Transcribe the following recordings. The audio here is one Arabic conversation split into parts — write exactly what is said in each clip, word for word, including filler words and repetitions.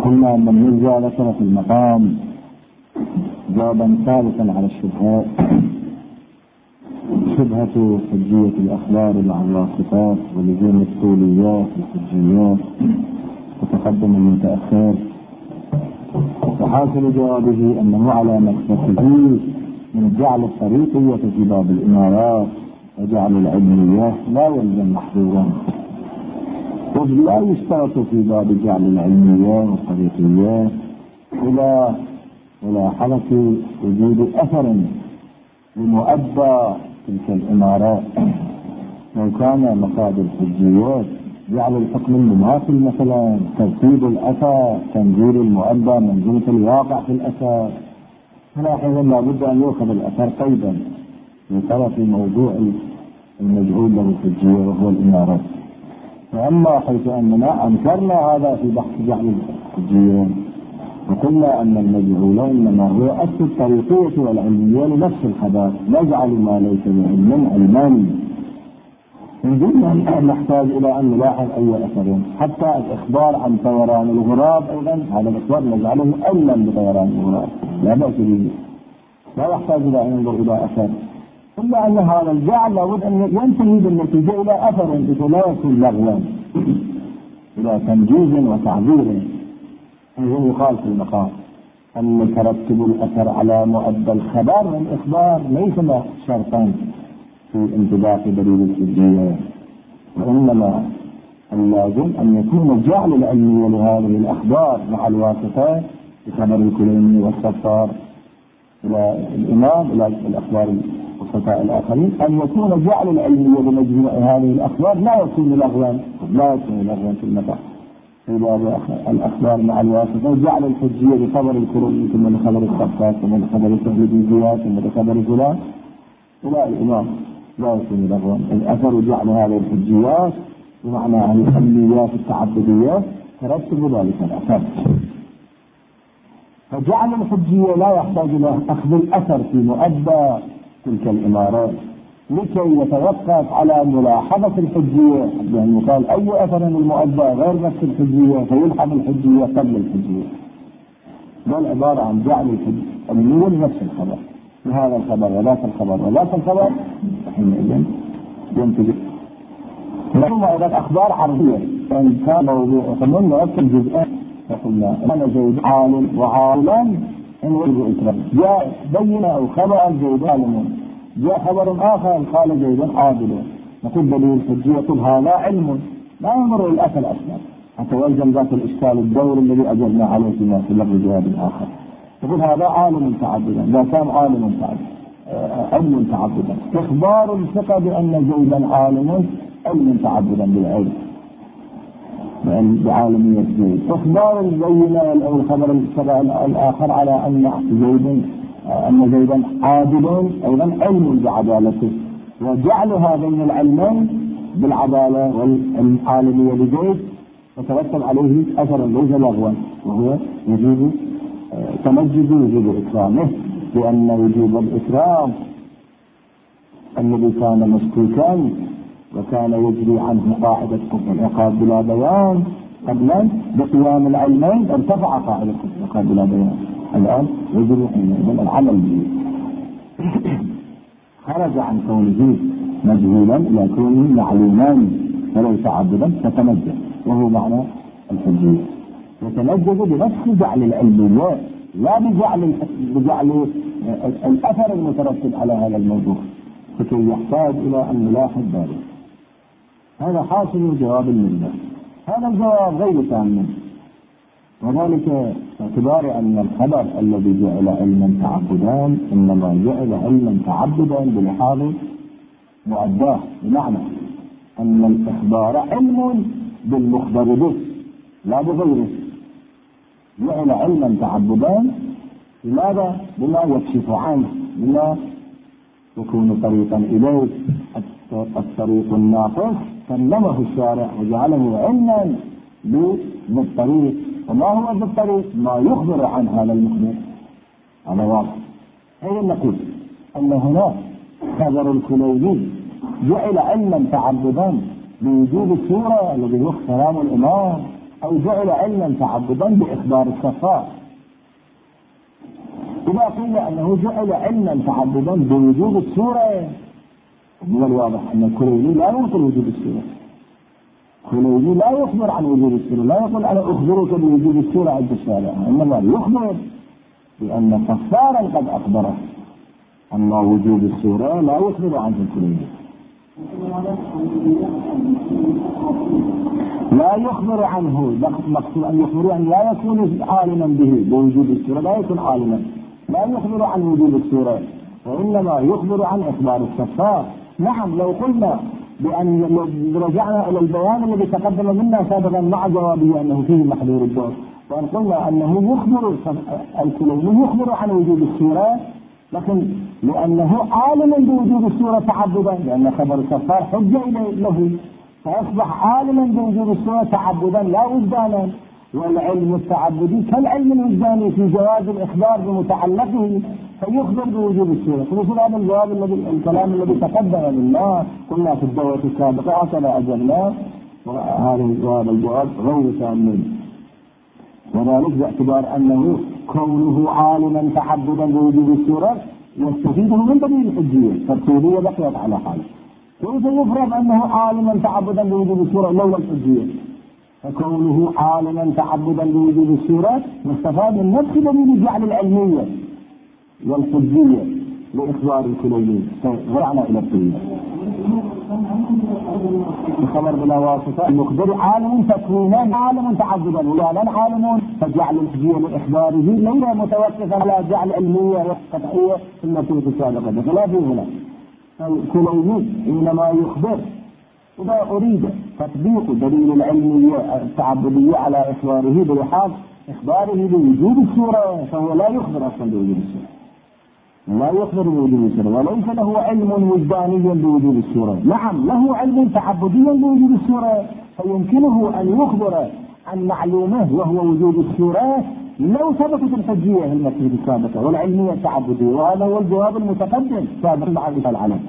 وقلنا أن المرجع ذكر في المقام جوابا ثالثا على الشبهات، شبهة حجية الأخبار مع الواسطات ولزوم الطوليات والحجيات وتقدم المتأخر، وحاصل جوابه أنه على مقصده من جعل الطريقية في باب الإمارات وجعل العلمية لا يلزم محظورا، وإذ لا يشترط في باب جعل العلمية والطريقية إلى ملاحظة وجود أثر لمؤدى تلك الإمارات. لو كان مقاد الحجيات جعل الحكم المماثل مثلا ترتيب الأثر تنزيل المؤدى منزلة الواقع في الأثر، فلاحظا لابد أن يؤخذ الأثر قيدا يترى في موضوع المجهول له الحجية وهو الإمارات. فأما حيث أننا أنكرنا هذا في بحث جعل الحجية وقلنا أن المجهول إنما هو أصل الطريقية والعلمية لنفس الخبر، نجعل ما ليس بعلم علما. نجد نحتاج إلى أن نلاحظ أي أثر، حتى الإخبار عن طيران الغراب أيضا هذا الإخبار نجعله علما بطيران الغراب لا بأس به، لا يحتاج إلى أن ننظر إلى أثر، إلا أن هذا الجعل لابد أن ينتهي بالنتيجة إلى أثر بحيث لا يكون لغوا إلى تنجيز وتعبير. هو يقال في المقام أن ترتب الأثر على مؤدى الخبر والإخبار ليس شرطا في انطباق دليل الحجية، وإنما اللازم أن يكون جعل العلمية لهذه الأخبار مع الواسطة بخبر الكليني والصفار إلى الإمام إلى الأخبار الوسطاء الآخرين، أن يكون جعل العلمية لمجموع هذه الأخبار لا يكون لغوا لا يكون لغوا في المقام في باب الأخبار مع الواسطة، جعل الحجية بخبر الكليني ثم لخبر الصفار ثم لخبر سهل بن زياد ثم لخبر فلان إلى الإمام لا يكون لغوا. الأثر جعل هذه الحجيات بمعنى العلميات التعبدية ترتب ذلك الأثر. فجعل الحجية لا يحتاج إلى أخذ الأثر في مؤدى تلك الإمارات لكي يتوقف على ملاحظة الحجية، لأن يقال أي أثر المؤدى غير نفس الحجية فيلحظ الحجية قبل الحجية، بل عبارة عن جعل الحجية لنفس الخبر لهذا الخبر وذاك الخبر وذاك الخبر حينئذ ينتج. ثم إذا أخبار عرضية فإن كان موضوع فمن نؤكد جزئين فقلنا أنا زيد عالم وعالما إن وجه إكرام جاء بين أو خبر زيد عالم، جاء خبر آخر قال زيد عادل، نقول دليل الحجية يقول هذا علم لا يمر الأثر أصلا حتى يلزم ذات الإشكال الدور الذي أجبنا عليه فيما في لفظ جواب آخر. يقول هذا عالم تعبدا، لا كان عالم تعبدا علم تعبدا، إخبار الثقة بأن زيدا عالم علم تعبدا بالعلم بعالمية زيد، إخبار البينة أو الخبر الآخر على أن زيد أن زيدا عادل أيضا علم بعدالته، وجعل هذين العلمين بالعدالة والعالمية لزيد وترتب عليه أثر ليس لغوا وهو وجوب تمجد وجوب إكرامه، لأن وجوب الإكرام الذي كان مشكوكا وكان يجري عنه قاعدة كفر العقاب بلا بيان قبلا بقيام العلمين ارتفع قاعدة كفر العقاب بلا بيان، الآن يجري حينئذ العمل به خرج عن كونه مجهولا إلى كونه معلوما وليس عبدا فتمجد، وهو معنى الحجية يتمجد بنفس جعل العلميات لا بجعل بجعل الأثر المترتب على هذا الموضوع، فكي يحتاج إلى أن نلاحظ ذلك. هذا حاصل جواب المنة. هذا الجواب غير تام، وذلك باعتبار أن الخبر الذي جعل علما تعبدا إنما جعل علما تعبدا بلحاظ مؤداه، بمعنى أن الإخبار علم بالمخبر به لا بغيره، جعل علما تعبدا لماذا؟ بما يكشف عنه، بما يكون طريقا إليه. الطريق الناقص سلمه الشارع وجعله علما بالطريق، وما هو بالطريق؟ ما يخبر عن هذا المخبر على واضح. أي نقول أن هناك خبر الكليني جعل علما تعبدا بوجود السورة الذي هو كلام الإمام أو جعل علما تعبدا بإخبار الصفار. إذا قيل أنه جعل علما تعبدا بوجود السورة، من الواضح أن الكليني لا ينقل وجود السورة. الكليني لا يخبر عن وجود السورة، لا يقول أنا أخبرك بوجود السورة عند الشارع، إنما يخبر بأن صفارا قد أخبره. أما وجود السورة لا يخبر عنه الكليني، لا يخبر عنه. مقصود أن يخبر أن لا يكون عالما به بوجود السورة، لا يكون عالما، لا يخبر عن وجود السورة، وإنما يخبر عن إخبار الصفار. نعم، لو قلنا بأن رجعنا إلى البيان الذي تقدم منا سابقا مع جوابه أنه فيه محذور الدور، وأن قلنا أنه يخبر الكليني يخبر عن وجود السورة، لكن لأنه عالم بوجود السورة تعبدا، لأن خبر الصفار حجة له، فأصبح عالما بوجود السورة تعبدا لا وجدانا. والعلم التعبدي كالعلم الوجداني في جواز الإخبار بمتعلقه، فيخبر بوجود السورة. فمثل هذا الجواب الذي الكلام الذي تقدم منا قلنا في الدورة السابقة هكذا أجبنا، وهذا الجواب غير تام، وذلك باعتبار أنه كونه عالما تعبدا بوجود السورة يستفيده من دليل الحجية، فالتوبية بقيت على حاله. كيف يفرض أنه عالما تعبدا بوجود السورة لولا الحجية؟ فكونه عالما تعبدا بوجود السورة مستفاد من نفس دليل جعل العلمية والحجية لإخبار الكليني. رجعنا إلى التوبية. الخبر بلا واسطة المخبر عالم تكوينا عالم تعبدا، ولا عالم، فجعل الحجية لإخباره ليس متوقفا على جعل علمية وقطعية في النتيجة السابقة، بخلاف هنا. الكليني إنما يخبر إذا أريد تطبيق دليل العلمية التعبدية على إخباره بلحاظ إخباره بوجود السورة، فهو لا يخبر أصلا بوجود السورة، لا يخبر بوجود السورة، وليس له علم وجداني بوجود السورة. نعم، له علم تعبدي بوجود السورة، فيمكنه أن يخبر عن معلومه وهو وجود السورة لو ثبتت الحجية في المسألة السابقة والعلمية التعبدية، وهذا هو الجواب المتقدم سابقا مع مثال عليه.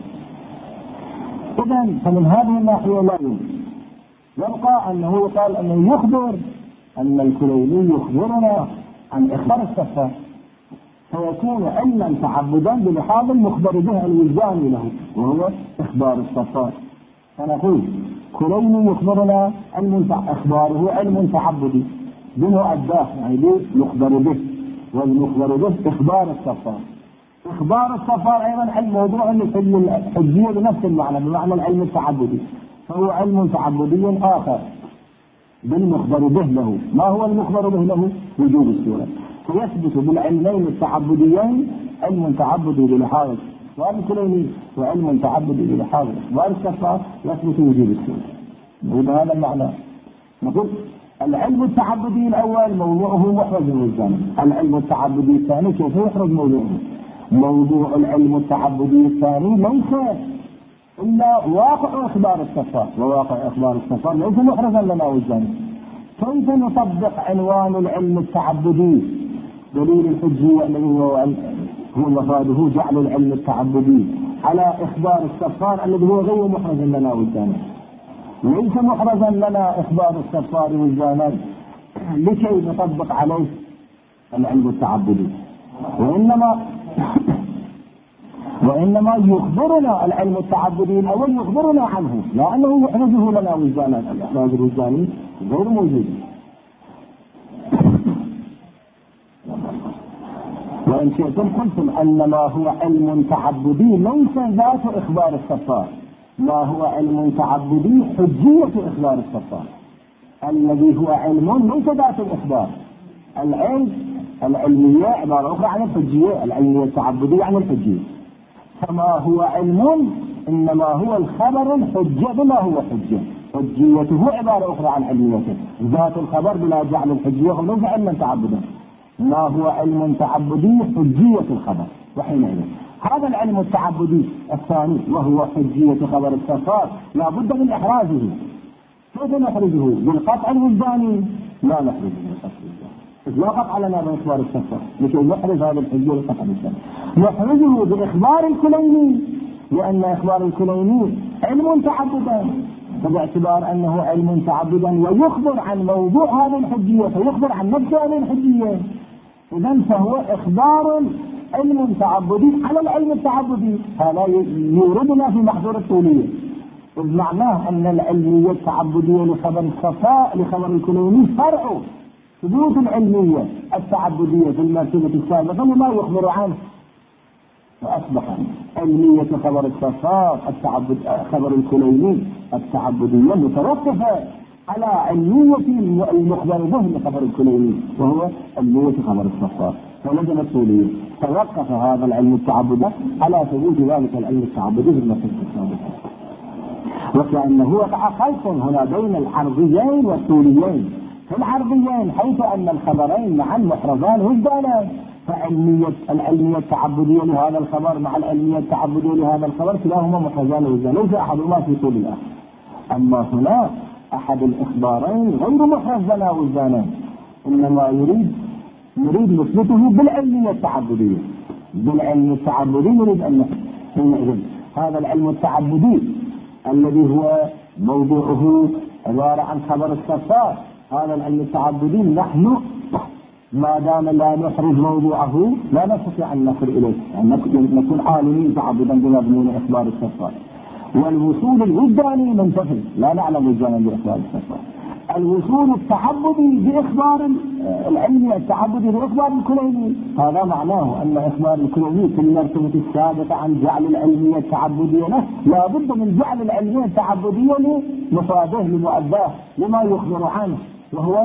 إذن فمن هذه الناحية لا يمكن. يبقى أنه يقال أنه يخبر أن الكليني يخبرنا عن إخبار الصفار، فيكون علما تعبدا بلحاظ المخبر به الوجداني له وهو إخبار الصفار. فنقول كليني يخبرنا علم إخباره علم تعبدي بمؤداه، يعني به يخبر به، والمخبر به إخبار الصفار. إخبار الصفار أيضا علم موضوع الحجية بنفس المعنى، بمعنى العلم التعبدي، فهو علم تعبدي آخر بالمخبر به له. ما هو المخبر به له؟ وجود السورة. فيثبت بالعلمين التعبديين علم تعبدي بلحاظ إخبار الكليني وعلم تعبدي بلحاظ إخبار الصفار، يثبت وجود السورة. وبهذا المعنى نقول العلم التعبدي الأول موضوعه محرز الوجدان. العلم التعبدي الثاني كيف يحرز موضوعه؟ موضوع العلم التعبدي الثاني ليس إلا واقع إخبار الصفار، وواقع إخبار الصفار ليس محرزا لنا وجداني. كيف نطبق عنوان العلم التعبدي دليل الحجية الذي هو هو مفاده جعل العلم التعبدي على إخبار الصفار الذي هو غير محرز لنا وجداني؟ ليس محرزا لنا إخبار الصفار وجدانا لكي نطبق عليه العلم التعبدي، وإنما وإنما يخبرنا العلم التعبدي الأول يخبرنا عنه، لا أنه يحرزه لنا وجدانا. الإحراز الوجداني غير موجود. وإن شئتم قلتم أن ما هو علم تعبدي ليس ذات إخبار الصفار، ما هو علم تعبدي حجية إخبار الصفار، الذي هو علم ليس ذات الإخبار. العلم العلمية عبارة أخرى عن الحجية، العلمية التعبدية عن الحجية. فما هو علم إنما هو الخبر الحجة بما هو حجة، حجيته عبارة أخرى عن علميته. ذات الخبر بلا جعل الحجية وليس علما تعبدا. ما هو علم تعبدي حجية الخبر. وحينئذ هذا العلم التعبدي الثاني وهو حجية خبر الصفار لا بد من إحرازه. كيف نحرزه؟ بالقطع الوجداني؟ لا نحرزه بالقطع الوجداني، لا قطع لنا بإخبار الصفار لكي نحرز هذا الحجية بالقطع الوجداني. نحرزه بإخبار الكليني، لأن إخبار الكليني علم تعبدا باعتبار أنه علم تعبدا ويخبر عن موضوع هذه الحجية فيخبر عن نفس هذه الحجية، إذن فهو إخبار علم تعبدي على العلم التعبدي. هذا يوردنا في محظور الطولية، بمعناه أن العلمية التعبدية لخبر الصفاء لخبر الكليني فرع ثبوت العلمية التعبدية في المرتبة السابقة لما يخبر عنه، وأصبح علمية خبر الصفاء التعبد خبر الكليني التعبدية متوقفة على علمية المخبر به لخبر الكليني وهو علمية خبر الصفاء. فلزم الطولية توقف هذا العلم التعبدي على ثبوت ذلك العلم التعبدي في المرتبة السابقة، وكأنه وقع خلط هنا بين العرضيين والطوليين. في العرضيين حيث أن الخبرين معا محرزان وجدانان، فعلمية العلمية التعبدية لهذا الخبر مع العلمية التعبدية لهذا الخبر كلاهما محرزان وجدانان، ليس أحدهما في طول الآخر. أما هنا أحد الإخبارين غير محرزان وجدانان، إنما يريد يريد نثبته بالعلمية التعبدية. بالعلم التعبدي نريد أن نحن هذا العلم التعبدي الذي هو موضوعه عبارة عن خبر الصفات، هذا العلم التعبدي نحن ما دام لا نحرز موضوعه لا نستطيع أن نصل إليه، يعني نكون عالمين تعبدا بمضمون إخبار الصفات. والوصول الوجداني منتفي، لا نعلم وجدانا بإخبار الصفات. الوصول التعبدي بإخبار العلمي التعبدي بإخبار الكليني، هذا معناه أن إخبار الكليني في المرتبة السابقة عن جعل العلمية التعبدية له لا بد من جعل العلمية التعبدية لمفاده لمؤداه لما يخبر عنه، وهو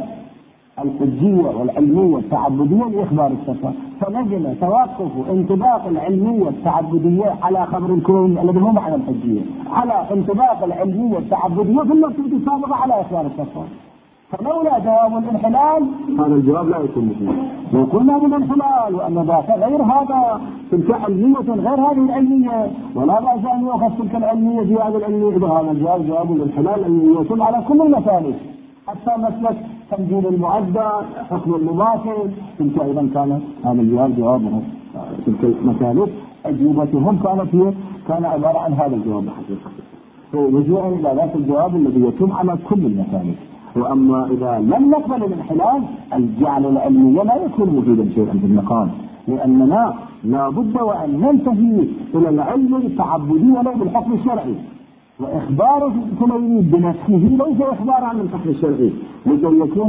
الحجية والعلمية التعبدية لإخبار الصفات. فنجم توقف انطباق العلمية التعبدية على خبر الكليني الذي هو معنى الحجية على انطباق العلمية التعبدية في المرتبة السابقة على إخبار الصفات. فلولا جواب الانحلال هذا الجواب لا يكون مفيد. لو قلنا بالانحلال وأن ذاك غير هذا تلك علمية غير هذه العلمية ولا بأس أن يؤخذ تلك العلمية في هذه العلمية، إذا هذا الجواب جواب الانحلال أن يوصل على كل المسالك حتى مسلك تنجيل المؤدى حكم المماثل، تلك أيضا كان هذا الجواب جوابه تلك المسالك أجوبتهم كانت هي كان عبارة عن هذا الجواب الحقيقي، فرجوعا إلى ذات الجواب الذي يتم على كل المسالك. وأما إذا لم نقبل الانحلال الجعل العلمي لا يكون موجودا شيئا في المقام، لأننا لا بد وأن ننتهي إلى العلم التعبدي ولو بالحكم الشرعي، وإخبار الكليني بنفسه ليس إخبار عن الحكم الشرعي لكي يكون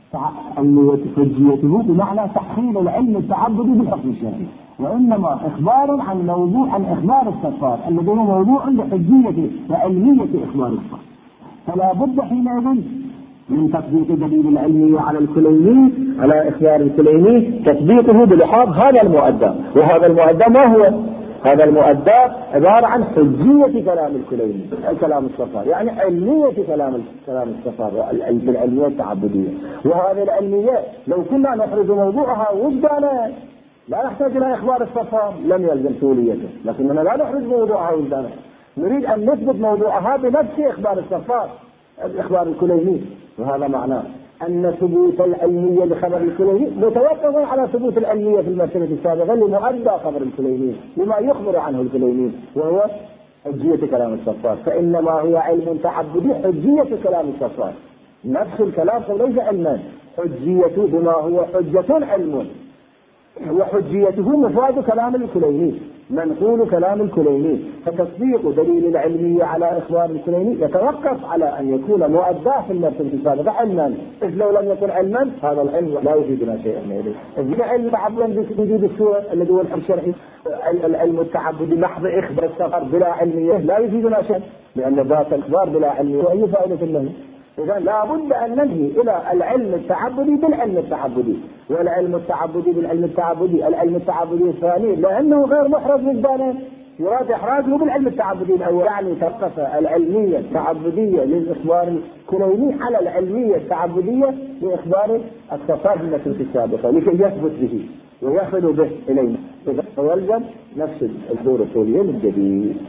حجيته بمعنى تحصيل العلم التعبدي بالحكم الشرعي، وإنما إخبار عن موضوع عن إخبار الصفات الذي هو موضوع لحجية وعلمية إخبار الصفات. فلا بد حينئذ من تطبيق دليل العلمية على الكليني على إخبار الكليني تطبيقه بلحاظ هذا المؤدى، وهذا المؤدى ما هو؟ هذا المؤدى عبارة عن حجية كلام الكليني كلام الصفار، يعني علمية كلام كلام الصفار بالعلمية التعبدية. وهذه العلمية لو كنا نحرز موضوعها وجدانا لا نحتاج إلى إخبار الصفار لم يلزم سوليته، لكننا لا نحرز موضوعها وجدانا، نريد أن نثبت موضوعها بنفس إخبار الصفار إخبار الكليني. وهذا معناه أن ثبوت العلمية لخبر الكليني متوقف على ثبوت العلمية في المرتبة السابقة لمؤدى خبر الكليني لما يخبر عنه الكليني وهو حجية كلام الصفات. فإنما هو علم تعبدي حجية كلام الصفات، نفس الكلام ليس علما، حجيته بما هو حجة علم، وحجيته مفاد كلام الكليني منقول كلام الكليني. فتصديق دليل العلمية على إخبار الكليني يتوقف على أن يكون مؤداه في المرتبة السابقة علما، إذ لو لم يكن علما هذا العلم لا يفيدنا شيئا إليه. إذ العلم تعبدا بوجود السورة الذي هو الحكم الشرعي، العلم التعبدي محض إخبار السفر بلا علمية لا يفيدنا شيئا، لأن ذات الإخبار بلا علمية وأي فائدة له. إذا لا بد أن ننهي إلى العلم التعبدي بالعلم التعبدي، والعلم التعبدي بالعلم التعبدي. العلم التعبدي الثاني لأنه غير محرز وجدانه يراد إحراجه بالعلم التعبدي الأول، يعني توقف العلمية التعبدية للإخبار الكليني على العلمية التعبدية لإخبار الصفات التي السابقة لكي يثبت به ويصل به إلينا. إذا فيلزم نفس الدور الطولي الجديد.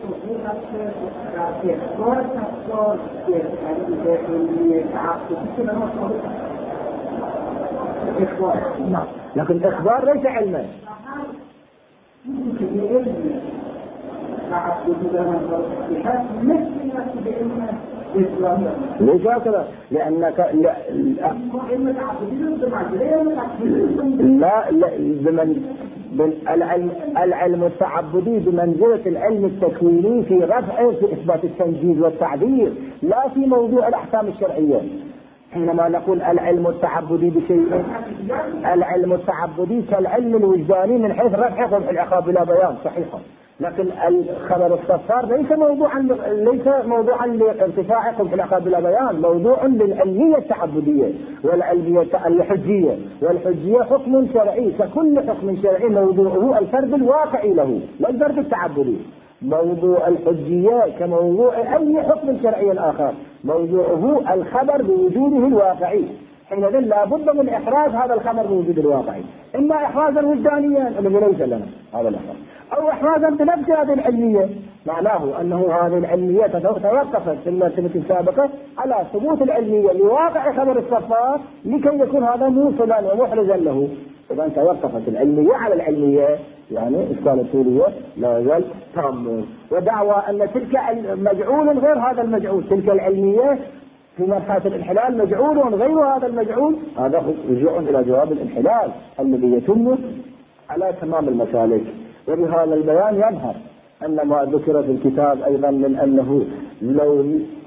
نعم، لكن إخبار ليس علما. ليش هكذا؟ لأنك لا لا, لا بمن العلم, العلم التعبدي بمنزلة العلم التكويني في رفعه في إثبات التنجيز والتعبير، لا في موضوع الأحكام الشرعية. حينما نقول العلم التعبدي بشيء، العلم التعبدي كالعلم الوجداني من حيث رفع قبح العقاب بلا بيان صحيحا، لكن الخبر الصفار ليس موضوعا ليس موضوعا لارتفاع قبح العقاب بلا بيان، موضوع للعلمية التعبدية والعلمية الحجية، والحجية حكم شرعي، فكل حكم شرعي موضوعه الفرد الواقعي له لا الفرد التعبدي. موضوع الحجية كموضوع أي حكم شرعي آخر موضوعه الخبر بوجوده الواقعي، حينئذ لا بد من إحراز هذا الخبر بوجود الواقعي، إما إحرازا وجدانيا الذي ليس لنا هذا الأخر، أو إحرازا بنفس هذه العلمية، معناه أنه هذه العلمية توقفت في المرتبة السابقة على ثبوت العلمية لواقع خبر الصفار لكي يكون هذا موصلا ومحرزا له. إذا توقفت العلمية على العلمية، يعني إشكال الطولية لا يزال تام، ودعوى أن تلك مجعول غير هذا المجعول، تلك العلمية في مرحلة الانحلال مجعول غير هذا المجعول، هذا رجوع إلى جواب الانحلال الذي يتم على تمام المسالك. وبهذا البيان يظهر أن ما ذكر في الكتاب أيضا من أنه لو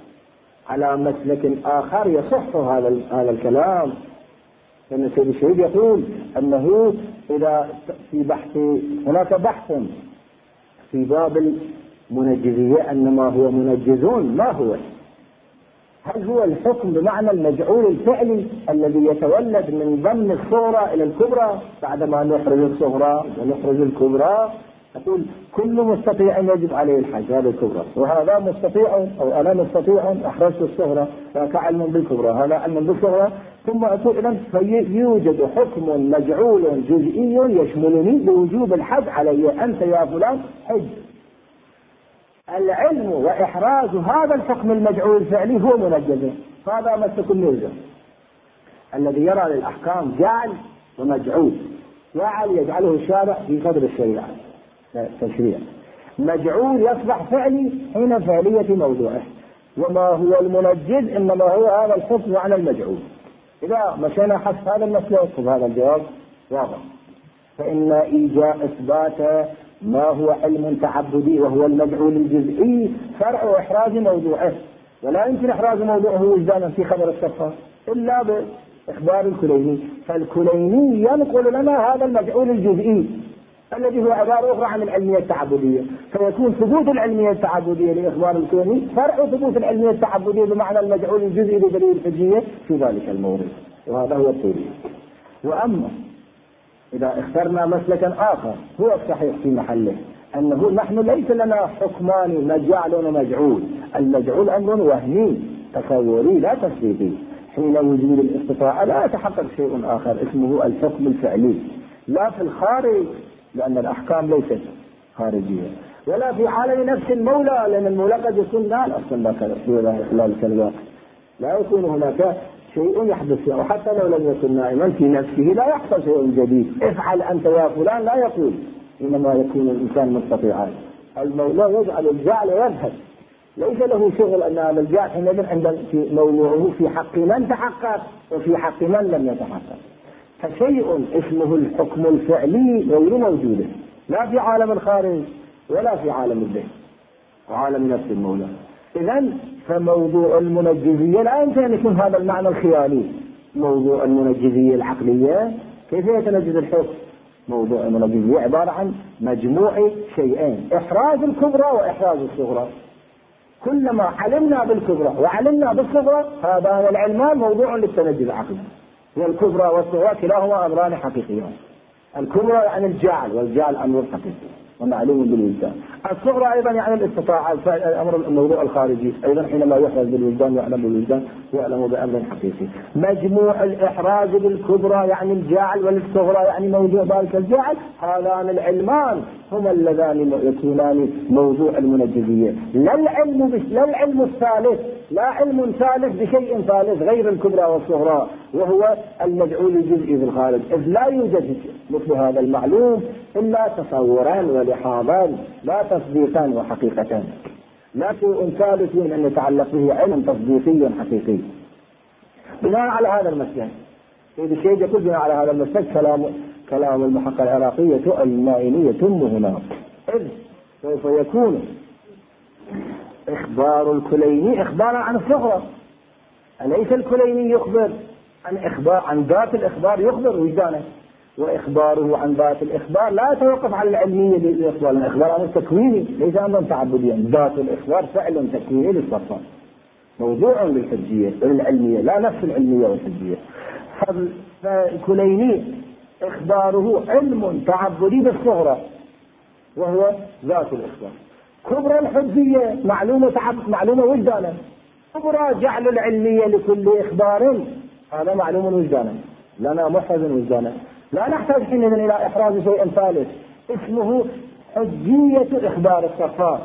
على مسلك آخر يصح هذا هذا الكلام، لأن سيد الشهيد يقول أنه إذا في بحث هناك بحث في باب المنجزية أن ما هو منجزون ما هو، هل هو الحكم بمعنى المجعول الفعلي الذي يتولد من ضمن الصغرى إلى الكبرى بعدما نخرج الصغرى ونخرج الكبرى، يقول كل مستطيع يجب عليه الحج هذا الكبرى، وهذا مستطيع أو أنا مستطيع أحرزت الصغرى فك علم بالكبرى هذا علم بالصغرى، ثم أقول إذن فيوجد حكم مجعول جزئي يشملني بوجوب الحج علي، أنت يا فلان حج. العلم وإحراز هذا الحكم المجعول الفعلي هو منجز، هذا مسلك الملزم الذي يرى للأحكام جعل ومجعول، جعل يجعله الشارع في قدر الشريعة تشريع، مجعول يصبح فعلي حين فعلية موضوعه، وما هو المنجز إنما هو هذا الحكم على المجعول. إذا مشينا حسب هذا المسلك فهذا الجواب واضح، فإن إيجاء إثبات ما هو علم تعبدي وهو المجعول الجزئي فرع إحراز موضوعه، ولا يمكن إحراز موضوعه وجدانا في خبر الصفار إلا بإخبار الكليني، فالكليني ينقل لنا هذا المجعول الجزئي الذي هو عبارة أخرى عن العلمية التعبدية، فيكون ثبوت العلمية التعبدية لإخبار الكليني فرع ثبوت العلمية التعبدية بمعنى المجعول الجزئي لدليل الحجية في ذلك المورد، وهذا هو التوريد. وأما إذا اخترنا مسلكا آخر هو الصحيح في محله أنه نحن ليس لنا حكمان مجعل ومجعول، المجعول أمر وهمي تصوري لا تثبيتي، حين وجود الاستطاعة لا يتحقق شيء آخر اسمه الحكم الفعلي، لا في الخارج لأن الأحكام ليست خارجية، ولا في عالم نفس المولى لأن المولى قد يكون لا أصلا لا الكلمات، لا يكون هناك شيء يحدث، وحتى لو لم يكن نائما في نفسه لا يحصل شيء جديد، افعل أنت يا فلان لا يقول، إنما يكون الإنسان مستطيعا. المولى يجعل الجعل ويذهب، ليس له شغل أن هذا الجعل حينئذ عند في موضوعه في حق من تحقق وفي حق من لم يتحقق، فشيء اسمه الحكم الفعلي غير موجود لا في عالم الخارج ولا في عالم الذهن وعالم نفس المولى. إذن فموضوع المنجزية لا يمكن أن يكون هذا المعنى الخيالي، موضوع المنجزية العقلية كيف يتنجز الحكم؟ موضوع المنجزية عبارة عن مجموع شيئين، إحراز الكبرى وإحراز الصغرى، كلما علمنا بالكبرى وعلمنا بالصغرى هذا العلمان موضوع للتنجز العقلي، والكبرى والصغرى كلاهما أمران حقيقيان، الكبرى يعني الجعل والجعل أمر حقيقي ومعلوم بالوجدان، الصغرى أيضا يعني الاستطاعة الأمر الموضوع الخارجي أيضا حينما يحرز بالوجدان يعلم بالوجدان يعلم بأمر حقيقي، مجموع الإحراز بالكبرى يعني الجعل والصغرى يعني موضوع ذلك الجعل، هذان العلمان هما اللذان يكونان موضوع المنجزية، لا العلم بش... لا العلم الثالث، لا علم ثالث بشيء ثالث غير الكبرى والصغرى وهو المجعول الجزئي في الخارج، إذ لا يوجد مثل هذا المعلوم إلا تصوران ولحاظان لا تصديقان وحقيقتان. لا شيء ثالث أن يتعلق به علم تصديقي حقيقي. بناء على هذا المسلك إذا الشيء يقول بناء على هذا المسلك كلام كلام المحققة العراقية المائنية ثم هناك، إذ سوف يكون إخبار الكليني إخبارا عن الصغرى، أليس الكليني يخبر عن إخبار عن ذات الإخبار، يخبر وجدانه، وإخباره عن ذات الإخبار لا يتوقف على العلمية للإخبار، الإخبار عن التكويني ليس أمرا تعبديا، ذات الإخبار فعل تكويني للصفات موضوع للحجية وللعلمية لا نفس العلمية والحجية. فالكليني إخباره علم تعبدي بالصغرى وهو ذات الإخبار. كبرى الحجية معلومة تعب معلومة وجدانا، كبرى جعل العلمية لكل إخبار هذا معلوم وجدانا لنا محرز وجدانا، لا نحتاج حينئذ إلى إحراز شيء ثالث اسمه حجية إخبار الصفار.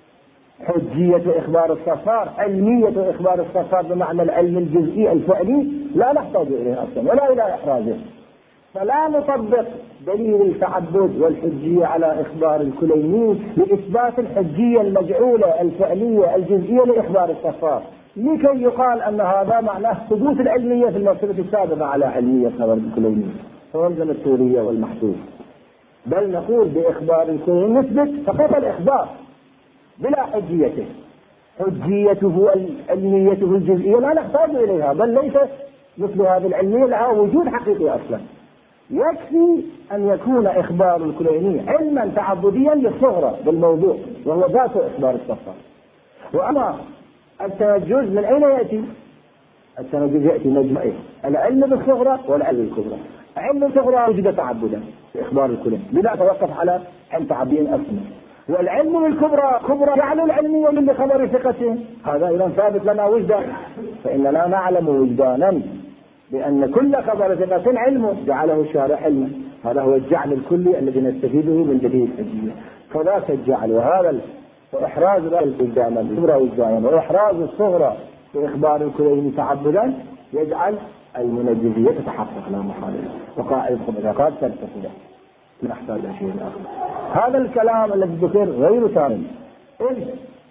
حجية إخبار الصفار، علمية إخبار الصفار بمعنى العلم الجزئي الفعلي لا نحتاج إليه أصلا ولا إلى إحرازه. فلا نطبق دليل التعبد والحجية على إخبار الكليني لإثبات الحجية المجعولة الفعلية الجزئية لإخبار الصفار، لكي يقال أن هذا معناه ثبوت العلمية في المرتبة السابقة على علمية خبر الكليني فوزن التورية والمحسوس. بل نقول بإخبار الكليني نثبت فقط الإخبار بلا حجيته، حجيته علميته الجزئية لا نحتاج إليها، بل ليس مثل هذه العلمية لها وجود حقيقي أصلا. يكفي أن يكون إخبار الكليني علما تعبديا للصغرى بالموضوع وهو ذات إخبار الصفار. وأما التنجز من أين يأتي؟ التنجز يأتي مجمعين، العلم بالصغرى والعلم بالكبرى. علم الصغرى وجد تعبدا إخبار الكليني بلا توقف على علم تعبدين أسمى، والعلم بالكبرى كبرى جعل العلمية من خبر ثقته، هذا إذا ثابت لنا وجدا، فإننا نعلم وجدانا بأن كل خبر ثقة علم جعله الشارع علما، هذا هو الجعل الكلي الذي نستفيده من دليل الحجية. فذاك الجعل وهذا وإحراز الوجدان الكبرى وجدانا وإحراز الصغرى بإخبار الكليني تعبدا يجعل المنجزية تتحقق لا محالة، وقاعدة الخبرات ترتفع من أحساب شيء آخر. هذا الكلام الذي ذكر غير تام، إذ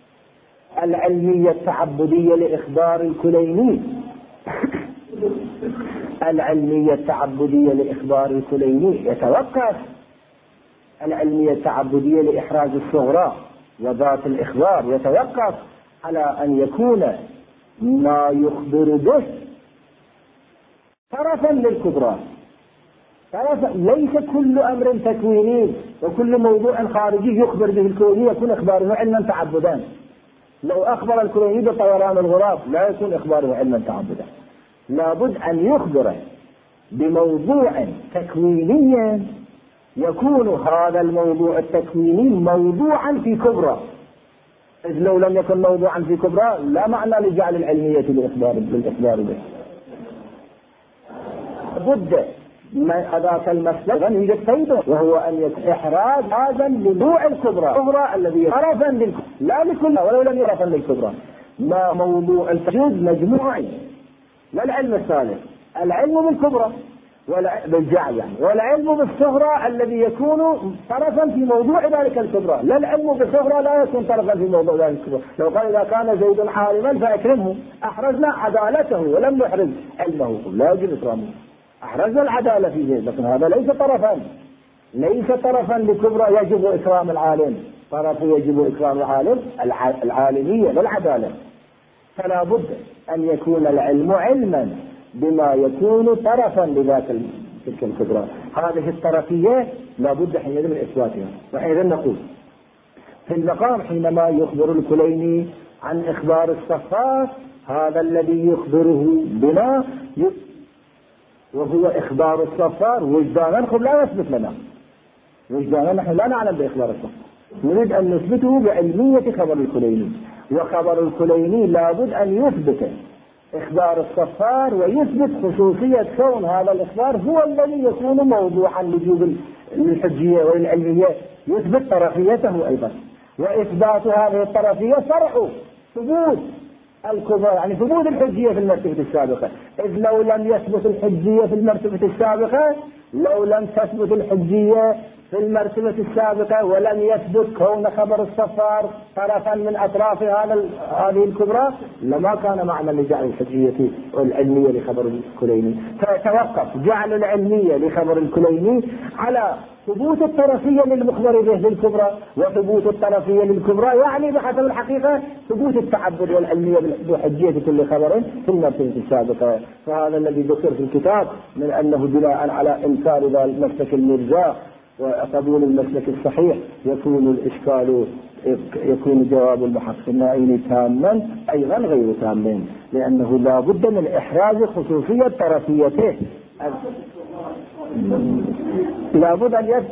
العلمية التعبدية لإخبار الكليني العلمية التعبدية لإخبار الكليني يتوقف العلمية التعبدية لإحراز الصغرى وذات الإخبار يتوقف على أن يكون ما يخبر به طرفا للكبرى، طرفا ليس كل أمر تكويني وكل موضوع خارجي يخبر به الكليني يكون إخباره علما تعبدا. لو أخبر الكليني بطيران الغراب لا يكون إخباره علما تعبدا، لابد أن يخبر بموضوع تكويني يكون هذا الموضوع التكويني موضوعا في كبرى، إذ لو لم يكن موضوعا في كبرى لا معنى لجعل العلمية للإخبار بالإخبار به. بد من أداة المسلك أن يوجد فائدة، وهو أن يكون إحراز هذا لنوع الكبرى الكبرى الذي طرفا للكبرى لا لكل ولو لم يطرفا للكبرى، ما موضوع التجوز مجموعي لا العلم الثالث، العلم بالكبرى بالجعل يعني، والعلم بالصغرى الذي يكون طرفا في موضوع ذلك الكبرى، لا العلم بالصغرى لا يكون طرفا في موضوع ذلك الكبرى. لو قال إذا كان زيد عالما فأكرمه، أحرزنا عدالته ولم نحرز علمه، لا يجب إكرامه، أحرزنا العدالة في زيد، لكن هذا ليس طرفا ليس طرفا لكبرى يجب إكرام العالم، طرف يجب إكرام العالم العالمية للعدالة. فلا بد أن يكون العلم علما بما يكون طرفا لذاك تلك الكبرى، هذه الطرفية لا بد حينئذ من إثباتها. وحينئذ نقول في المقام حينما يخبر الكليني عن إخبار الصفات هذا الذي يخبره بنا وهو إخبار الصفات وجدانا لا يثبت لنا وجدانا، نحن لا نعلم بإخبار الصفات، نريد أن نثبته بعلمية خبر الكليني، وخبر الكليني لابد أن يثبت إخبار الصفار ويثبت خصوصية كون هذا الإخبار هو الذي يكون موضوعا لوجوب الحجية والعلمية، يثبت طرفيته أيضا، وإثبات هذه الطرفية فرع ثبوت الكبرى يعني ثبوت الحجية في المرتبة السابقة، إذ لو لم يثبت الحجية في المرتبة السابقة لو لم تثبت الحجية في المرتبة السابقة ولم يثبت كون خبر الصفار طرفا من أطراف هذا هذه الكبرى لما كان معنى لجعل الحجية والعلمية لخبر الكليني. فتوقف جعل العلمية لخبر الكليني على ثبوت الطرفية للمخبر به للكبرى، وثبوت الطرفية للكبرى يعني بحسب الحقيقة ثبوت التعبد والعلمية بحجية كل خبر في المرتبة السابقة. فهذا الذي ذكر في الكتاب من أنه بناء على إنكار المسلك المرجاء وقبول المسلك الصحيح يكون الإشكال يكون جواب البحث النائين تاما أيضا غير تامين، لأنه لا بد من إحراز خصوصية طرفيته. لا بد أن يثبت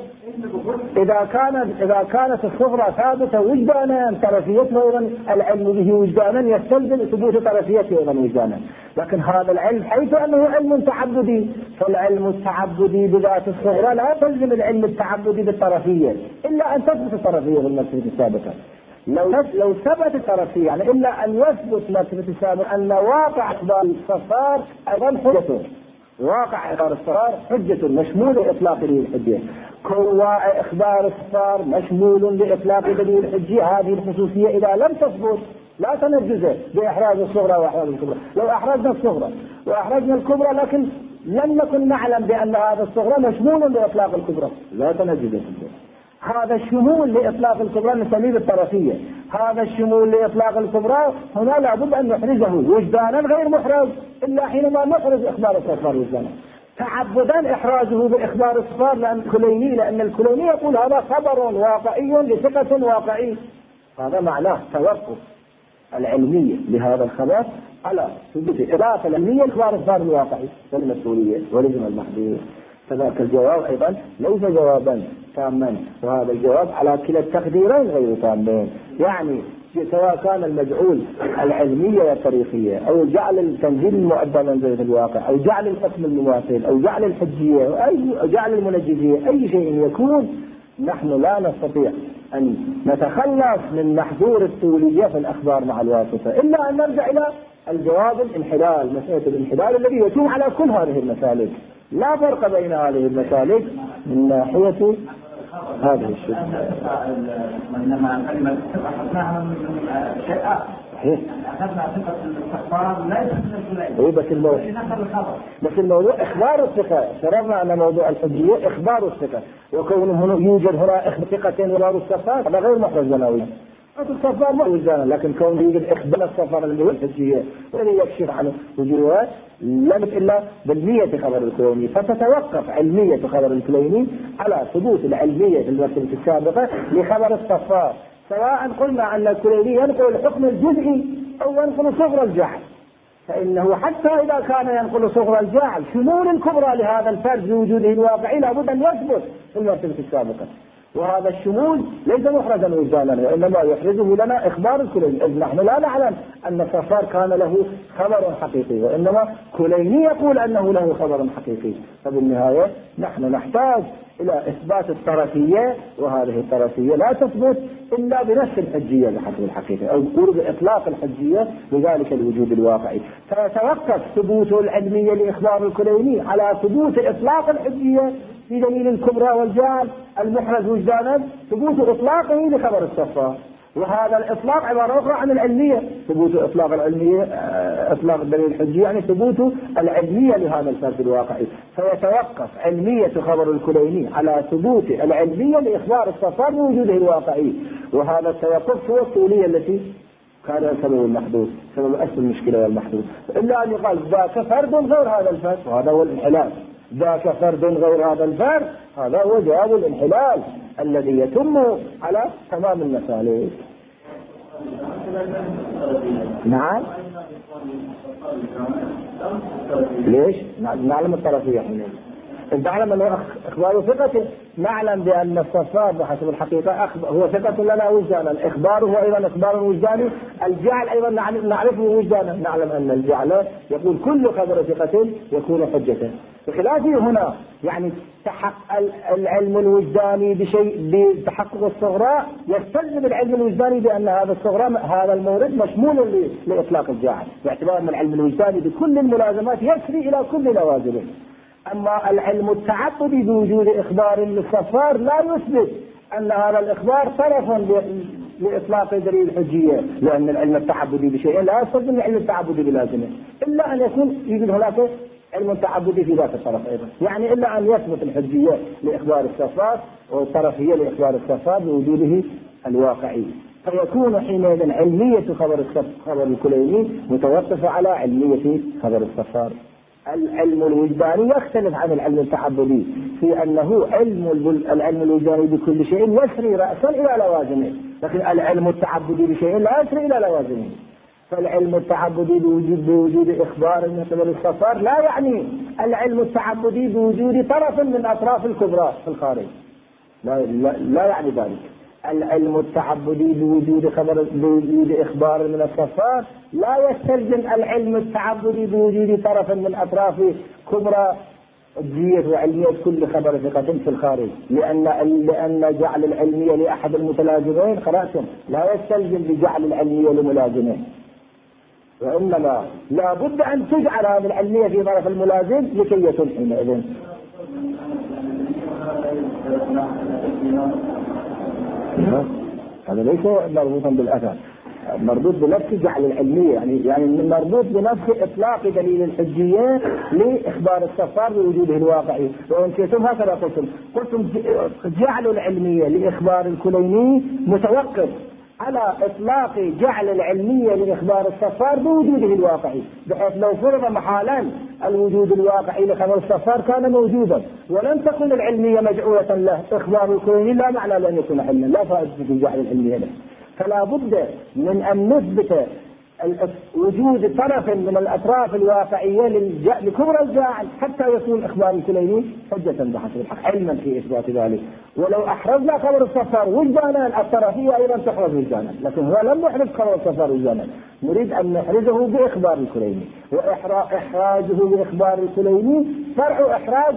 إذا كانت إذا كانت الصغرى ثابتة وجدانا طرفيته أيضا العلم به وجدانا يستلزم ثبوت طرفيته أيضا وجدانا. لكن هذا العلم حيث أنه علم تعبدي، فالعلم التعبدي بذات الصغرى لا تلزم العلم التعبدي بالطرفية إلا أن تثبت الطرفية بالمرتبة السابقة. لو لو ثبت الطرفية يعني إلا أن يثبت مرتبة السابقة أن واقع أخبار الصفار أيضا حجة، واقع إخبار الصفار حجة مشمول لإطلاق دليل الحجية. كون إخبار الصفار مشمول لإطلاق دليل الحجية هذه الخصوصية إذا لم تثبت لا تنجزه بإحراز الصغرى وإحراز الكبرى. لو أحرزنا الصغرى وأحرزنا الكبرى لكن لم نكن نعلم بأن هذا الصغرى مشمول لإطلاق الكبرى لا تنجزه. هذا الشمول لإطلاق الكبرى نسميه بالطرفية. هذا الشمول لإطلاق الكبرى هنا لابد أن نحرزه وجدانا غير محرز إلا حينما نحرز إخبار الصفار وجدانا. تعبدا إحرازه بإخبار الصفار لأن الكليني لأن الكليني يقول هذا خبر واقعي لثقة واقعي، هذا معناه توقف العلمية لهذا الخبر على ثبوت إضافة العلمية لإخبار الصفار الواقعي والمسؤولية ولزم المحدود. فذاك الجواب أيضا ليس جوابا تاما، وهذا الجواب على كلا التقديرين غير تامين. يعني سواء كان المجعول العلمية والتاريخية أو جعل التنزيل المؤدى منزلة الواقع أو جعل الحكم المماثل أو جعل الحجية أو جعل المنجزية أي شيء يكون، نحن لا نستطيع أن نتخلص من محظور الطولية في الأخبار مع الواسطة إلا أن نرجع إلى الجواب الانحلال، مسألة الانحلال الذي يتم على كل هذه المسالك. لا فرق بين هذه المسالك من ناحية هذه الشبهة. وإنما كلمة أخذناها من شيء آخر. صحيح. أخذنا ثقة الاستخبار ليس من الكلين. إيه بس الموضوع. بس الموضوع إخبار الثقة. شرفنا أن موضوع الحجية إخبار الثقة، وكونه هنا يوجد هنا ثقتين ولا الصفار هذا غير محرز جنوي. الصفار ما وجدنا، لكن كون يوجد إخبار الصفار اللي هو الحجية والذي يكشف عنه وجوده لم إلا بالمية خبر الكليني. فتتوقف علمية خبر الكليني على ثبوت العلمية في المرتبة السابقة لخبر الصفار، سواء قلنا أن الكليني ينقل الحكم الجزئي أو ينقل صغر الجعل، فإنه حتى إذا كان ينقل صغر الجعل شمول الكبرى لهذا الفرد بوجوده الواقعي لابد أن يثبت في المرتبة السابقة. وهذا الشمول ليس محرزا وجدانا وإنما يحرزه لنا إخبار الكليني، إذ نحن لا نعلم أن الصفار كان له خبر حقيقي وإنما كليني يقول أنه له خبر حقيقي. فبالنهاية نحن نحتاج إلى إثبات الطرفية، وهذه الطرفية لا تثبت إلا بنفس الحجية بحسب الحقيقة أو قرب إطلاق الحجية بذلك الوجود الواقعي. فيتوقف ثبوت العلمية لإخبار الكليني على ثبوت إطلاق الحجية في دليل الكبرى والجعل المحرز وجدانا، ثبوت إطلاقه لخبر الصفار. وهذا الإطلاق عبارة أخرى عن العلمية، ثبوت إطلاق العلمية إطلاق الدليل الحجي يعني ثبوت العلمية لهذا الفرد الواقعي. فيتوقف علمية خبر الكليني على ثبوت العلمية لإخبار الصفار بوجوده الواقعي، وهذا التوقف هو الطولية التي كان سبب المحدود، سبب أصل المشكلة والمحدود. إلا أن يقال ذاك فرد غير هذا الفرد، وهذا هو الانحلال. ذاك فرد غير هذا الفرد، هذا هو جواب الانحلال الذي يتم على تمام المسالك. نعم. ليش؟ نعلم الطرفية حين نعلم أنه إخبار ثقة، نعلم بأن الصفار بحسب الحقيقة هو ثقة لنا وجدانا، الإخبار هو أيضا إخبار وجداني، الجعل أيضا نعرفه وجدانا، نعلم أن الجعل يقول كل خبر ثقة يكون حجة. بخلافه هنا يعني تحقق العلم الوجداني بشيء بتحقق الصغرى، يستلزم العلم الوجداني بأن هذا الصغرى هذا المورد مشمول لإطلاق الجعل، باعتبار أن العلم الوجداني بكل الملازمات يسري إلى كل لوازمه. أما العلم التعبدي بوجود إخبار للصفار لا يثبت أن هذا الإخبار طرف لإطلاق دليل الحجية، لأن العلم التعبدي بشيء لا يستلزم العلم التعبدي بلازمه، إلا أن يكون يوجد هناك علم تعبدي في ذات الطرف أيضا، يعني إلا أن يثبت الحجية لإخبار الصفات والطرفية لإخبار الصفات بوجوده الواقعي، فيكون حينئذ علمية خبر خبر الكليني متوقفة على علمية خبر الصفار. العلم الوجداني يختلف عن العلم التعبدي في أنه علم العلم الوجداني بكل شيء يسري رأسا إلى لوازمه، لكن العلم التعبدي بشيء لا يسري إلى لوازمه. فالعلم التعبدي بوجود بوجود إخبار من قبل الصفار لا يعني العلم التعبدي بوجود طرف من أطراف الكبرى في الخارج، لا, لا, لا يعني ذلك. العلم التعبدي بوجود خبر بوجود إخبار من الصفار لا يستلزم العلم التعبدي بوجود طرف من أطراف كبرى جية وعلمية كل خبر ثقة في الخارج، لأن لأن جعل العلمية لأحد المتلازمين قرأتم لا يستلزم بجعل العلمية لملازمين، وإنما لا بد أن تجعل هذه العلمية في طرف الملازم لكي يتم حينئذ. هذا ليس مربوطا بالأثر، مربوط بنفس جعل العلمية، يعني يعني مربوط بنفس إطلاق دليل الحجية لإخبار الصفار بوجوده الواقعي. وأنتم هكذا قلتم قلتم جعل العلمية لإخبار الكليني متوقف على إطلاق جعل العلمية لإخبار الصفار بوجوده الواقعي، بحيث لو فرض محالا الوجود الواقعي لخبر الصفار كان موجودا ولم تكن العلمية مجعولة له، إخبار الكليني لا معنى لأن يكون علما، لا فائدة في جعل العلمية له. فلا بد من أن نثبت وجود طرف من الأطراف الواقعية لكبرى الجاعل حتى يكون إخبار الكليني حجة بحسب الحق علما في إثبات ذلك. ولو أحرزنا خبر الصفار وجدانا الطرفية أيضا تحرز وجدانا، لكن هو لم يحرز خبر الصفار وجدانا، نريد أن نحرزه بإخبار الكليني، وإحراجه بإخبار الكليني فرع إحراج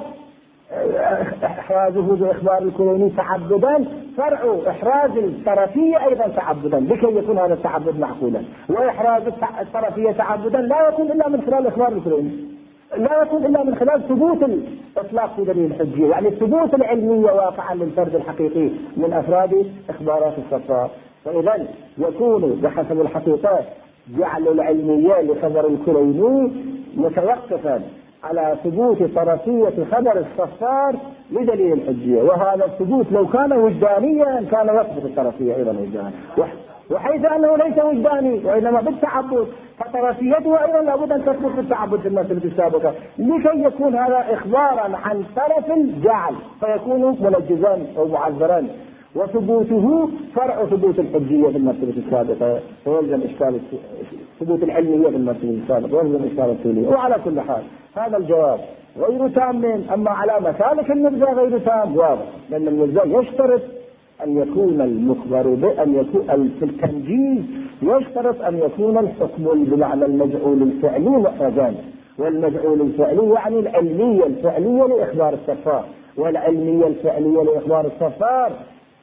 إحرازه بإخبار الكليني تعبدا فرع إحراز الطرفية أيضا تعبدا لكي يكون هذا التعبد معقولا. وإحراز الطرفية تعبدا لا يكون إلا من خلال إخبار الكليني، لا يكون إلا من خلال ثبوت الإطلاق في دليل الحجية، يعني ثبوت العلمية واقعا للفرد الحقيقي من أفراد إخبارات الصفات. فإذا يكون بحسب الحقيقة جعل العلمية لخبر الكليني متوقفا على ثبوت طرفية خبر الصفار لدليل الحجية، وهذا الثبوت لو كان وجدانيا كان يثبت الطرفية أيضا وجدانا، وحيث أنه ليس وجداني وإنما بالتعبد فطرفيته أيضا لابد أن تثبت بالتعبد في المسألة السابقة، لكي يكون هذا إخبارا عن طرف الجعل فيكون منجزا أو معذرا، وثبوته فرع ثبوت الحجية في المسألة السابقة ويلزم إشكال ثبوت العلمية في المسألة السابقة ويلزم إشكال التولية. وعلى كل حال هذا الجواب غير تام، أما على مسالك المرجع غير تام واضح، لأن المرجع يشترط أن يكون المخبر بأن يكون في التنجيز يشترط أن يكون الحكم بمعنى المجعول الفعلي محرجا، والمجعول الفعلي يعني العلمية الفعلية لإخبار الصفار، والعلمية الفعلية لإخبار الصفار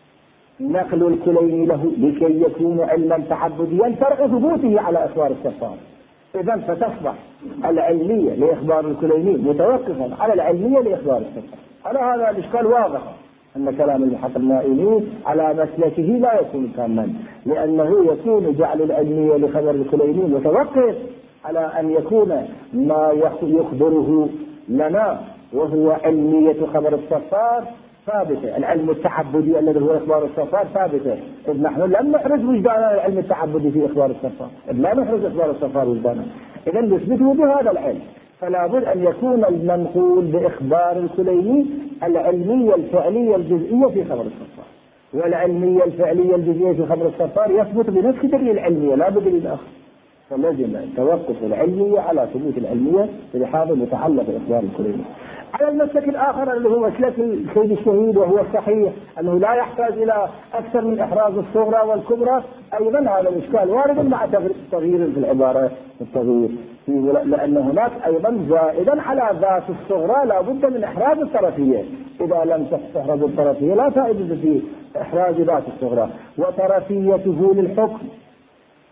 نقل الكليني له لكي يكون علما تعبديا فرع ثبوته على إخبار الصفار. إذا فتصبح العلمية لإخبار الكليني متوقفا على العلمية لإخبار الصفار. على هذا الإشكال واضح أن كلام المحقق المائلي على مسلكه لا يكون تاما، لأنه يكون جعل العلمية لخبر الكليني متوقف على أن يكون ما يخبره لنا وهو علمية خبر الصفار ثابتة، العلم التعبدي الذي هو إخبار الصفار ثابتة، إذ نحن لم نحرز وجدانا العلم التعبدي في إخبار الصفار، إذ لا نحرز إخبار الصفار وجدانا، إذا نثبته بهذا العلم. فلا بد أن يكون المنقول بإخبار الكليني العلمية الفعلية الجزئية في خبر الصفار، والعلمية الفعلية الجزئية في خبر الصفار يثبت بنفس دليل العلمية لا بدليل آخر، فلازم توقف العلمية على ثبوت العلمية في الحاضر المتعلق بإخبار الكليني. على المسلك الآخر اللي هو مسلك السيد الشهيد وهو الصحيح أنه لا يحتاج إلى أكثر من إحراز الصغرى والكبرى، أيضا هذا الإشكال وارد مع تغيير في العبارة التغيير، لأن هناك أيضا زائدا على ذات الصغرى لا بد من إحراز الطرفية، إذا لم تحرز الطرفية لا فائدة في إحراز ذات الصغرى، وطرفيته للحكم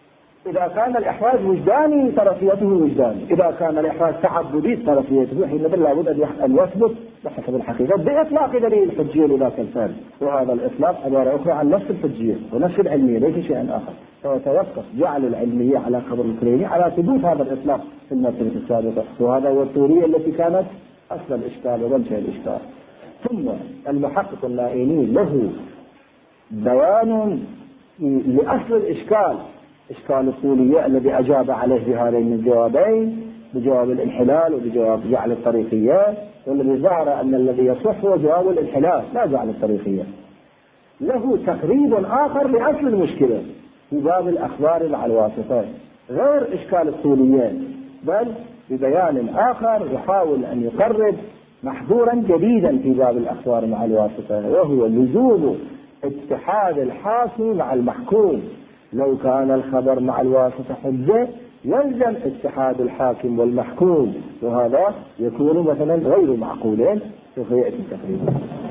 إذا كان الإحراج وجداني طرفيته وجداني، إذا كان الإحراج تعبدي طرفيته حينئذ لابد أن يثبت بحسب الحقيقة بإطلاق دليل الحجية لذاك الفعل، وهذا الإطلاق عبارة أخرى عن نفس الحجية ونفس العلمية ليس شيئا آخر. فيتوقف جعل العلمية على خبر الكليني على ثبوت هذا الإطلاق في المرتبة السابقة، وهذا هو الطورية التي كانت أصل الإشكال ومنشأ الإشكال. ثم المحقق اللائيني له بيان لأصل الإشكال، إشكال الطولية الذي أجاب عليه بهذين الجوابين، بجواب الانحلال وبجواب جعل الطريقية، والذي ظهر أن الذي يصح هو جواب الانحلال لا جعل الطريقية. له تقريب آخر لأصل المشكلة في باب الأخبار مع الواسطة غير إشكال الطولية، بل ببيان آخر يحاول أن يقرب محظورا جديدا في باب الأخبار مع الواسطة، وهو لزوم اتحاد الحاكم مع المحكوم. لو كان الخبر مع الواسطة حجة يلزم اتحاد الحاكم والمحكوم، وهذا يكون مثلا غير معقول، سوف يأتي تقريبا.